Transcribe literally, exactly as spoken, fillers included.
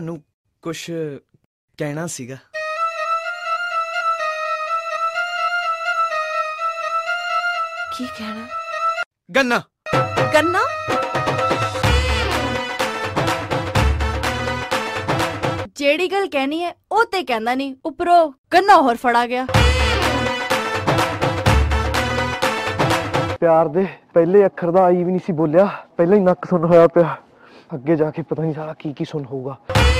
ਨੂੰ ਕੁਛ ਕਹਿਣਾ ਸੀਗਾ। ਕੀ ਕਹਿਣਾ? ਗੰਨਾ ਗੰਨਾ? ਜਿਹੜੀ ਗੱਲ ਕਹਿਣੀ ਹੈ ਉਹ ਤੇ ਕਹਿੰਦਾ ਨਹੀਂ, ਉੱਪਰੋਂ ਗੰਨਾ ਹੋਰ ਫੜਾ ਗਿਆ। ਪਿਆਰ ਦੇ ਪਹਿਲੇ ਅੱਖਰ ਦਾ ਆਈ ਵੀ ਨਹੀਂ ਸੀ ਬੋਲਿਆ, ਪਹਿਲਾਂ ਹੀ ਨੱਕ ਸੁੰਨ ਹੋਇਆ ਪਿਆ। ਅੱਗੇ ਜਾ ਕੇ ਪਤਾ ਨਹੀਂ ਸਾਲਾ ਕੀ ਕੀ ਸੁਣ ਹੋਊਗਾ।